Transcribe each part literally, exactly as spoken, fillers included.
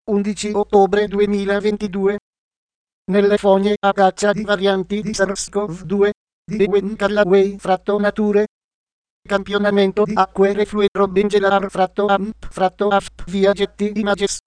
undici ottobre duemilaventidue. Nelle fogne a caccia di varianti di SARS-CoV due, di Wen Callaway fratto Nature. Campionamento di acque reflue Robin Gellar fratto Amp fratto Aft via Getty Images.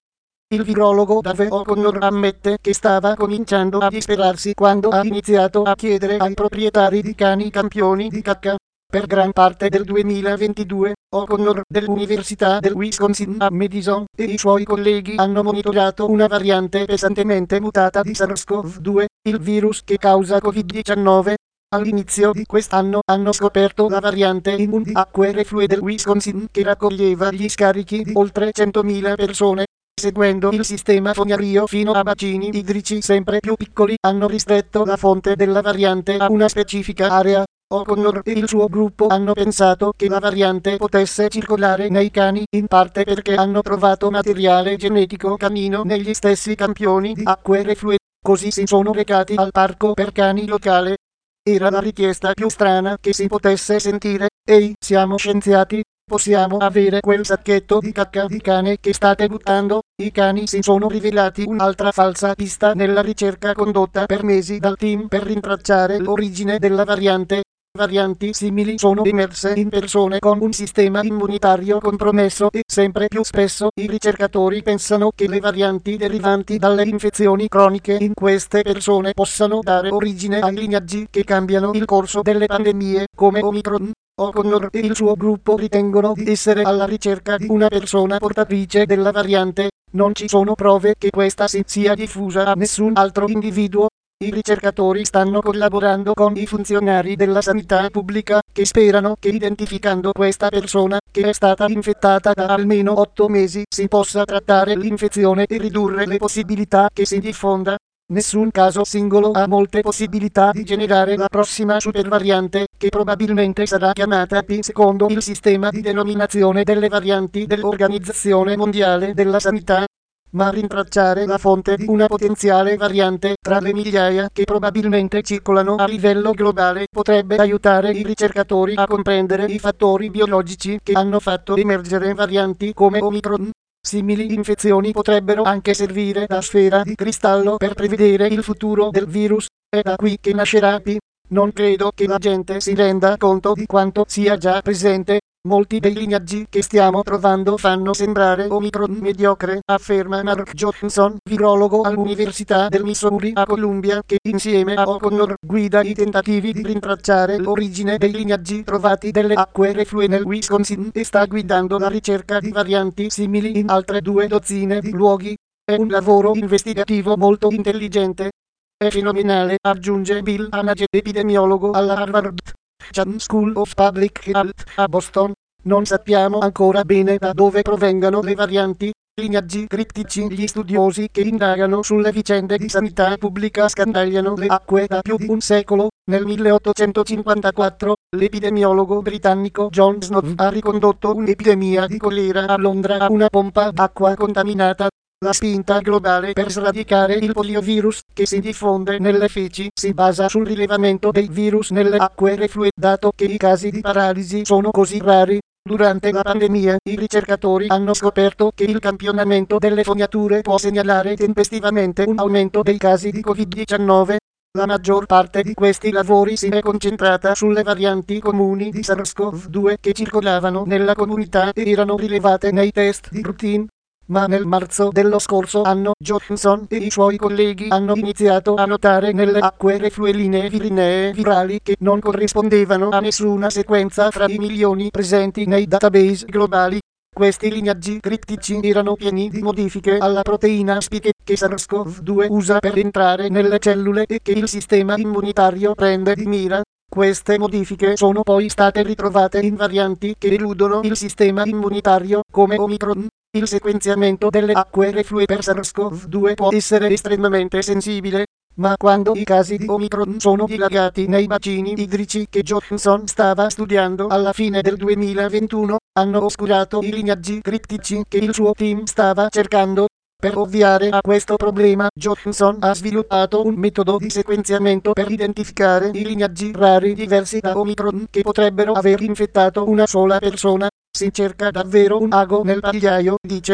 Il virologo Dave O'Connor ammette che stava cominciando a disperarsi quando ha iniziato a chiedere ai proprietari di cani campioni di cacca. Per gran parte del duemilaventidue, O'Connor dell'Università del Wisconsin a Madison e i suoi colleghi hanno monitorato una variante pesantemente mutata di SARS-CoV due, il virus che causa Covid diciannove. All'inizio di quest'anno hanno scoperto la variante in un acque reflue del Wisconsin che raccoglieva gli scarichi di oltre centomila persone. Seguendo il sistema fognario fino a bacini idrici sempre più piccoli, hanno ristretto la fonte della variante a una specifica area. O'Connor e il suo gruppo hanno pensato che la variante potesse circolare nei cani, in parte perché hanno trovato materiale genetico canino negli stessi campioni di acque reflue. Così si sono recati al parco per cani locale. Era la richiesta più strana che si potesse sentire. Ehi, siamo scienziati, possiamo avere quel sacchetto di cacca di cane che state buttando? I cani si sono rivelati un'altra falsa pista nella ricerca condotta per mesi dal team per rintracciare l'origine della variante. Varianti simili sono emerse in persone con un sistema immunitario compromesso e sempre più spesso i ricercatori pensano che le varianti derivanti dalle infezioni croniche in queste persone possano dare origine ai lignaggi che cambiano il corso delle pandemie, come Omicron. O'Connor e il suo gruppo ritengono di essere alla ricerca di una persona portatrice della variante. Non ci sono prove che questa si sia diffusa a nessun altro individuo. I ricercatori stanno collaborando con i funzionari della sanità pubblica, che sperano che identificando questa persona, che è stata infettata da almeno otto mesi, si possa trattare l'infezione e ridurre le possibilità che si diffonda. Nessun caso singolo ha molte possibilità di generare la prossima supervariante, che probabilmente sarà chiamata P secondo il sistema di denominazione delle varianti dell'Organizzazione Mondiale della Sanità. Ma rintracciare la fonte di una potenziale variante tra le migliaia che probabilmente circolano a livello globale potrebbe aiutare i ricercatori a comprendere i fattori biologici che hanno fatto emergere varianti come Omicron. Simili infezioni potrebbero anche servire da sfera di cristallo per prevedere il futuro del virus. È da qui che nascerà P. Non credo che la gente si renda conto di quanto sia già presente. Molti dei lignaggi che stiamo trovando fanno sembrare Omicron mediocre, afferma Mark Johnson, virologo all'Università del Missouri a Columbia, che insieme a O'Connor guida i tentativi di rintracciare l'origine dei lignaggi trovati delle acque reflue nel Wisconsin e sta guidando la ricerca di varianti simili in altre due dozzine di luoghi. È un lavoro investigativo molto intelligente. È fenomenale, aggiunge Bill Hanage, epidemiologo alla Harvard Chan School of Public Health a Boston. Non sappiamo ancora bene da dove provengano le varianti, lignaggi criptici. Gli studiosi che indagano sulle vicende di sanità pubblica scandagliano le acque da più di un secolo. Nel milleottocentocinquantaquattro, l'epidemiologo britannico John Snow ha ricondotto un'epidemia di colera a Londra a una pompa d'acqua contaminata. La spinta globale per sradicare il poliovirus, che si diffonde nelle feci, si basa sul rilevamento dei virus nelle acque reflue, dato che i casi di paralisi sono così rari. Durante la pandemia, i ricercatori hanno scoperto che il campionamento delle fognature può segnalare tempestivamente un aumento dei casi di Covid diciannove. La maggior parte di questi lavori si è concentrata sulle varianti comuni di SARS-CoV due che circolavano nella comunità e erano rilevate nei test di routine. Ma nel marzo dello scorso anno Johnson e i suoi colleghi hanno iniziato a notare nelle acque reflue linee virinee virali che non corrispondevano a nessuna sequenza fra i milioni presenti nei database globali. Questi lignaggi criptici erano pieni di modifiche alla proteina spike che SARS-CoV due usa per entrare nelle cellule e che il sistema immunitario prende di mira. Queste modifiche sono poi state ritrovate in varianti che eludono il sistema immunitario, come Omicron. Il sequenziamento delle acque reflue per SARS-CoV due può essere estremamente sensibile, ma quando i casi di Omicron sono dilagati nei bacini idrici che Johnson stava studiando alla fine del duemilaventuno, hanno oscurato i lignaggi criptici che il suo team stava cercando. Per ovviare a questo problema, Johnson ha sviluppato un metodo di sequenziamento per identificare i lignaggi rari diversi da Omicron che potrebbero aver infettato una sola persona. Si cerca davvero un ago nel pagliaio, dice.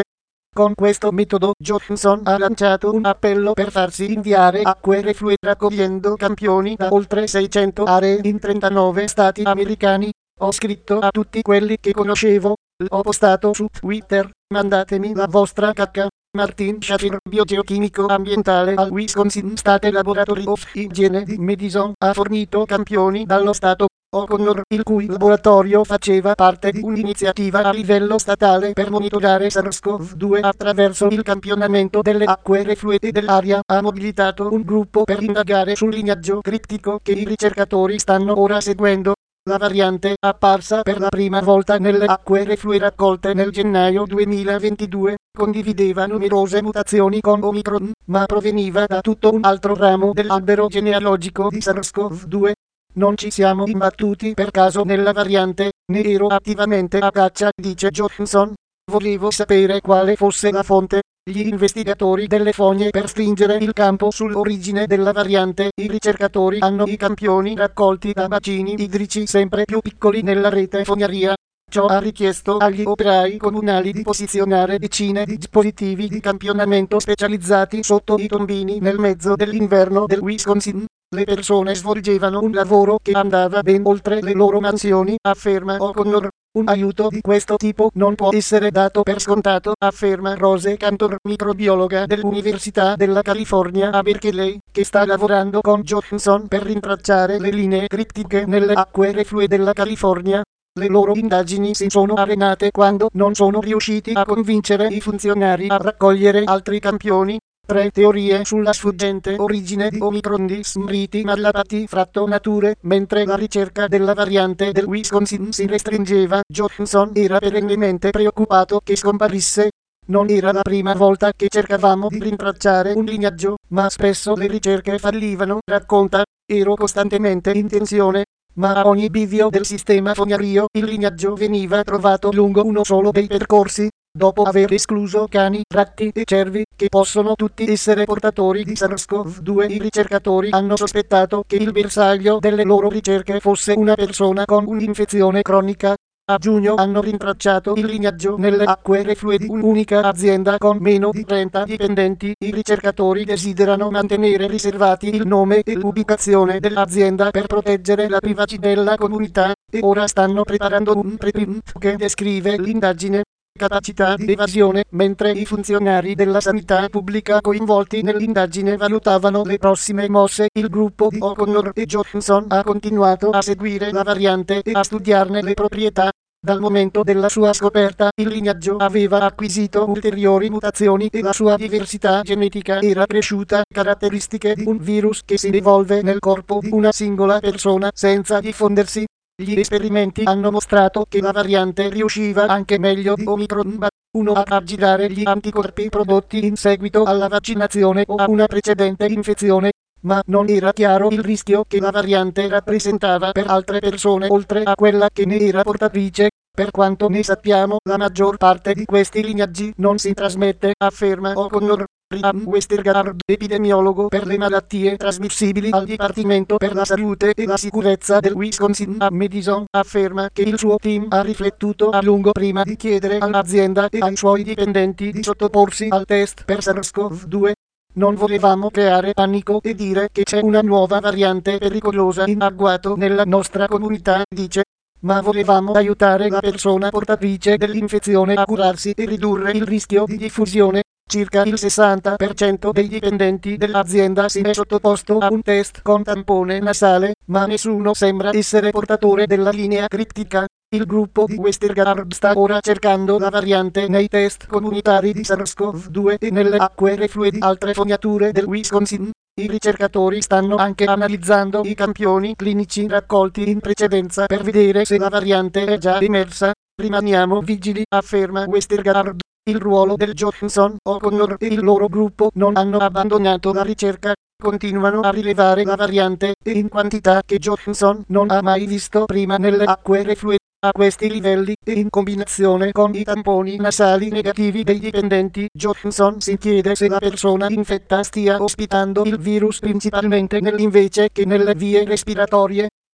Con questo metodo Johnson ha lanciato un appello per farsi inviare acque reflue raccogliendo campioni da oltre seicento aree in trentanove stati americani. Ho scritto a tutti quelli che conoscevo, l'ho postato su Twitter, mandatemi la vostra cacca. Martin Shafir, biogeochimico ambientale al Wisconsin State Laboratory of Hygiene di Madison, ha fornito campioni dallo Stato O'Connor, il cui laboratorio faceva parte di un'iniziativa a livello statale per monitorare SARS-CoV due attraverso il campionamento delle acque reflue e dell'aria, ha mobilitato un gruppo per indagare sul lignaggio criptico che i ricercatori stanno ora seguendo. La variante, apparsa per la prima volta nelle acque reflue raccolte nel gennaio duemilaventidue, condivideva numerose mutazioni con Omicron, ma proveniva da tutto un altro ramo dell'albero genealogico di SARS-CoV due. Non ci siamo imbattuti per caso nella variante, ne ero attivamente a caccia, dice Johnson. Volevo sapere quale fosse la fonte. Gli investigatori delle fogne per stringere il campo sull'origine della variante, i ricercatori hanno i campioni raccolti da bacini idrici sempre più piccoli nella rete fognaria. Ciò ha richiesto agli operai comunali di posizionare decine di dispositivi di campionamento specializzati sotto i tombini nel mezzo dell'inverno del Wisconsin. Le persone svolgevano un lavoro che andava ben oltre le loro mansioni, afferma O'Connor. Un aiuto di questo tipo non può essere dato per scontato, afferma Rose Cantor, microbiologa dell'Università della California a Berkeley, che sta lavorando con Johnson per rintracciare le linee criptiche nelle acque reflue della California. Le loro indagini si sono arenate quando non sono riusciti a convincere i funzionari a raccogliere altri campioni. Tre teorie sulla sfuggente origine di Omicron di Smriti Malapati Frattonature. Mentre la ricerca della variante del Wisconsin si restringeva, Johnson era perennemente preoccupato che scomparisse. Non era la prima volta che cercavamo di rintracciare un lignaggio, ma spesso le ricerche fallivano, racconta. Ero costantemente in tensione, ma a ogni bivio del sistema fognario il lignaggio veniva trovato lungo uno solo dei percorsi. Dopo aver escluso cani, ratti e cervi, che possono tutti essere portatori di SARS-CoV due, i ricercatori hanno sospettato che il bersaglio delle loro ricerche fosse una persona con un'infezione cronica. A giugno hanno rintracciato il lignaggio nelle acque reflue di un'unica azienda con meno di trenta dipendenti. I ricercatori desiderano mantenere riservati il nome e l'ubicazione dell'azienda per proteggere la privacy della comunità, e ora stanno preparando un preprint che descrive l'indagine. Capacità di evasione. Mentre i funzionari della sanità pubblica coinvolti nell'indagine valutavano le prossime mosse, il gruppo di O'Connor e Johnson ha continuato a seguire la variante e a studiarne le proprietà. Dal momento della sua scoperta, il lignaggio aveva acquisito ulteriori mutazioni e la sua diversità genetica era cresciuta, caratteristiche di un virus che si evolve nel corpo di una singola persona senza diffondersi. Gli esperimenti hanno mostrato che la variante riusciva anche meglio di Omicron uno a aggirare gli anticorpi prodotti in seguito alla vaccinazione o a una precedente infezione, ma non era chiaro il rischio che la variante rappresentava per altre persone oltre a quella che ne era portatrice. Per quanto ne sappiamo, la maggior parte di questi lignaggi non si trasmette, afferma O'Connor. Brian Westergaard, epidemiologo per le malattie trasmissibili al Dipartimento per la Salute e la Sicurezza del Wisconsin a Madison, afferma che il suo team ha riflettuto a lungo prima di chiedere all'azienda e ai suoi dipendenti di sottoporsi al test per SARS-CoV due. Non volevamo creare panico e dire che c'è una nuova variante pericolosa in agguato nella nostra comunità, dice, ma volevamo aiutare la persona portatrice dell'infezione a curarsi e ridurre il rischio di diffusione. Circa il sessanta per cento dei dipendenti dell'azienda si è sottoposto a un test con tampone nasale, ma nessuno sembra essere portatore della linea criptica. Il gruppo di Westergaard sta ora cercando la variante nei test comunitari di SARS-CoV due e nelle acque reflue di altre fognature del Wisconsin. I ricercatori stanno anche analizzando i campioni clinici raccolti in precedenza per vedere se la variante è già emersa. Rimaniamo vigili, afferma Westergaard. Il ruolo del Johnson, O'Connor e il loro gruppo non hanno abbandonato la ricerca, continuano a rilevare la variante, e in quantità che Johnson non ha mai visto prima nelle acque reflue. A questi livelli, e in combinazione con i tamponi nasali negativi dei dipendenti, Johnson si chiede se la persona infetta stia ospitando il virus principalmente nell'invece che nelle vie respiratorie.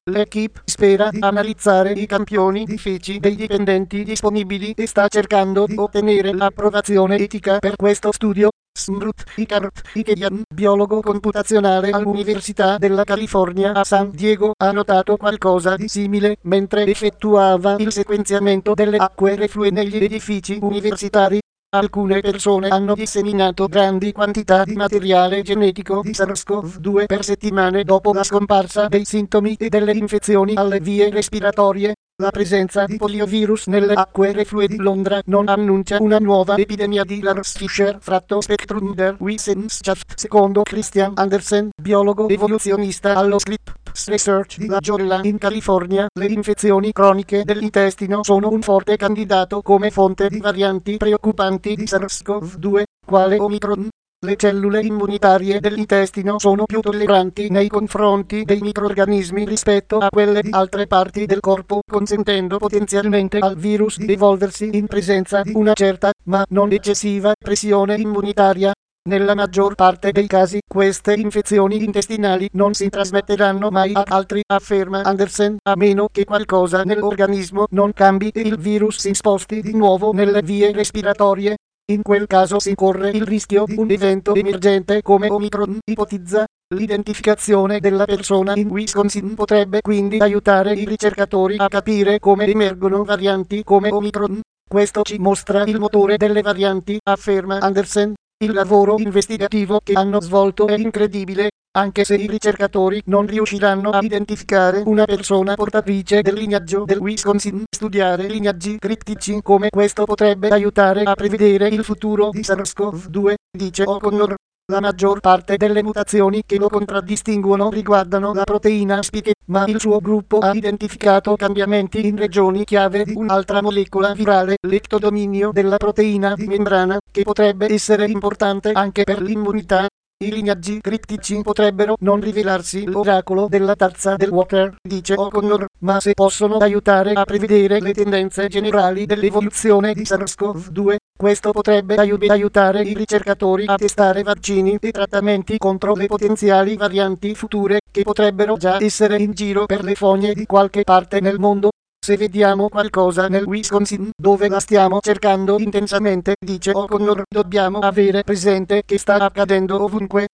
L'equipe spera di analizzare i campioni di feci dei dipendenti disponibili e sta cercando di ottenere l'approvazione etica per questo studio. Smrut Icart Ikedian, biologo computazionale all'Università della California a San Diego, ha notato qualcosa di simile mentre effettuava il sequenziamento delle acque reflue negli edifici universitari. Alcune persone hanno disseminato grandi quantità di materiale genetico di SARS-CoV due per settimane dopo la scomparsa dei sintomi e delle infezioni alle vie respiratorie. La presenza di poliovirus nelle acque reflue di Londra non annuncia una nuova epidemia di Lars Fischer fratto Spectrum der Wissenschaft, secondo Christian Andersen, biologo evoluzionista allo Scripps Research di La Jolla in California. Le infezioni croniche dell'intestino sono un forte candidato come fonte di varianti preoccupanti di SARS-CoV due, quale Omicron. Le cellule immunitarie dell'intestino sono più tolleranti nei confronti dei microrganismi rispetto a quelle di altre parti del corpo, consentendo potenzialmente al virus di evolversi in presenza di una certa, ma non eccessiva, pressione immunitaria. Nella maggior parte dei casi, queste infezioni intestinali non si trasmetteranno mai ad altri, afferma Andersen, a meno che qualcosa nell'organismo non cambi e il virus si sposti di nuovo nelle vie respiratorie. In quel caso si corre il rischio di un evento emergente come Omicron, ipotizza. L'identificazione della persona in Wisconsin potrebbe quindi aiutare i ricercatori a capire come emergono varianti come Omicron. Questo ci mostra il motore delle varianti, afferma Andersen. Il lavoro investigativo che hanno svolto è incredibile, anche se i ricercatori non riusciranno a identificare una persona portatrice del lignaggio del Wisconsin. Studiare lignaggi criptici come questo potrebbe aiutare a prevedere il futuro di SARS-CoV due, dice O'Connor. La maggior parte delle mutazioni che lo contraddistinguono riguardano la proteina spike, ma il suo gruppo ha identificato cambiamenti in regioni chiave di un'altra molecola virale, l'ectodominio della proteina di membrana, che potrebbe essere importante anche per l'immunità. I lignaggi criptici potrebbero non rivelarsi l'oracolo della tazza del water, dice O'Connor, ma se possono aiutare a prevedere le tendenze generali dell'evoluzione di SARS-CoV due, questo potrebbe aiutare i ricercatori a testare vaccini e trattamenti contro le potenziali varianti future, che potrebbero già essere in giro per le fogne di qualche parte nel mondo. Se vediamo qualcosa nel Wisconsin, dove la stiamo cercando intensamente, dice O'Connor, dobbiamo avere presente che sta accadendo ovunque.